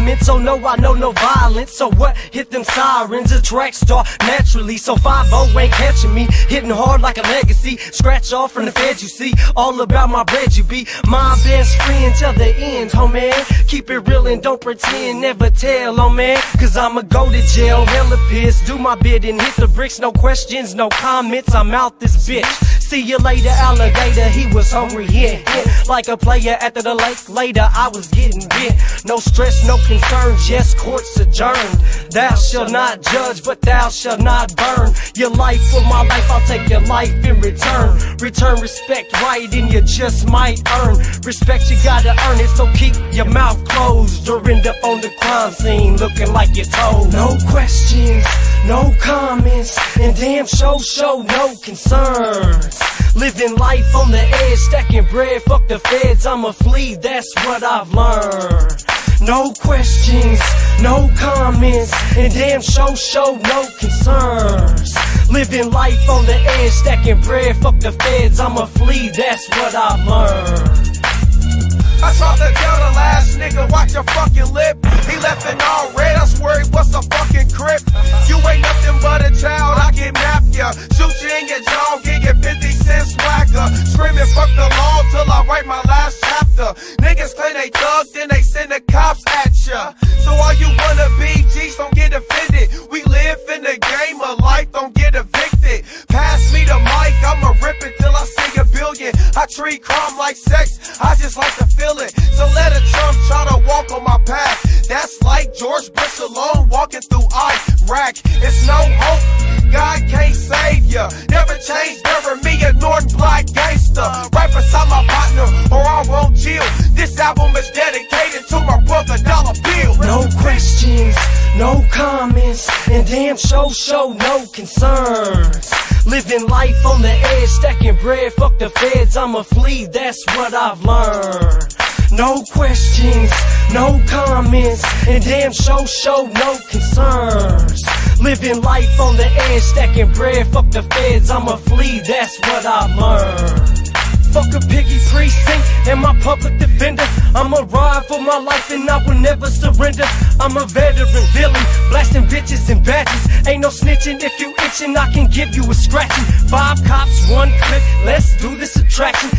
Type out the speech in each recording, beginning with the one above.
comments. Oh no, I know no violence. So what? Hit them sirens. A track star naturally. So 5-0 ain't catching me. Hitting hard like a legacy. Scratch off from the feds, you see. All about my bread, you be my best friend till the end, homie. Keep it real and don't pretend. Never tell, oh man. Cause I'ma go to jail, hella pissed. Do my bit and hit the bricks. No questions, no comments. I'm out this bitch. See you later, alligator. He was hungry, yeah. Like a player after the lake. Later, I was getting bit. No stress, no concerns. Yes, court's adjourned. Thou shalt not judge, but thou shalt not burn. Your life for my life, I'll take your life in return. Return respect right, and you just might earn respect. You gotta earn it, so keep your mouth closed or end up on the crime scene looking like you're told. No questions, no comments, and damn show no concerns. Living life on the edge, stacking bread, fuck the feds, I'ma flee, that's what I've learned. No questions, no comments, and damn show no concerns. Living life on the edge, stacking bread, fuck the feds, I'ma flee, that's what I've learned. I tried to tell the last nigga, watch your fucking lip. He left it all red, I swear he was a fucking crip. You ain't nothing but a child, I kidnap ya. Shoot you in your jaw, give you 50 cents swagger. Screaming fuck the law till I write my last chapter. Niggas claim they thug, then they send the cops at ya. So all you wanna be G's, don't get offended. We live in the game of life, don't get evicted. Pass me the mic, I'ma rip it till I see a billion. I treat crime like sex, I just like to feel it. So let a chump try to walk on my path. That's like George Bush alone walking through Iraq. It's no hope, God can't save ya. Never change, never me, a Northern black gangster. Right beside my partner, or I won't chill. This album is dedicated to my brother Dollar Bill. No questions, no comments, and damn show no concerns. Living life on the edge, stacking bread, fuck the feds, I'ma flee, that's what I've learned. No questions, no comments, and damn show no concerns. Living life on the edge, stacking bread, fuck the feds, I'ma flee, that's what I've learned. Fuck a piggy precinct and my public defender. I'ma ride for my life and I will never surrender. I'm a veteran villain, blasting bitches and badges. Ain't no snitching, if you itching, I can give you a scratching. 5 cops, 1 clip, let's do the subtraction.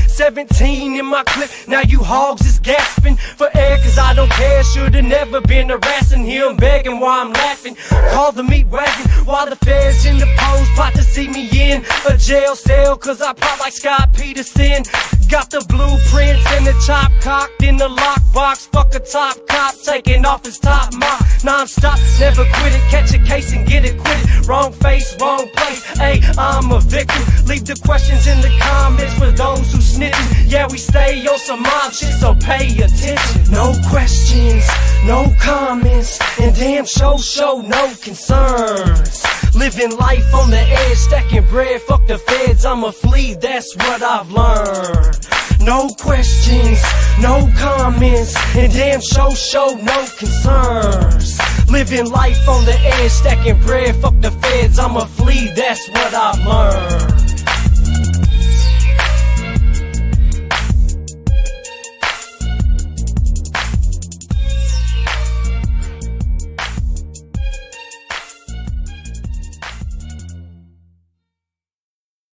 17 in my clip, now you hogs is gasping for air cause I don't care. Should've never been harassing, here I'm begging while I'm laughing. Call the meat wagon while the feds in the pose plot to see me in a jail cell cause I pop like Scott Peterson. Got the blueprints and the chop cocked in the lockbox. Fuck a top cop taking off his top mop. Non-stop, never quit it. Catch a case and get it quitted. Wrong face, wrong place. Hey, I'm a victim. Leave the questions in the comments for those who snitching. Yeah, we stay on some mob shit, so pay attention. No questions, no comments, and damn show no concerns. Living life on the edge, stacking bread, fuck the feds, I'ma flee, that's what I've learned. No questions, no comments, and damn show no concerns. Living life on the edge, stacking bread, fuck the feds, I'ma flee, that's what I've learned.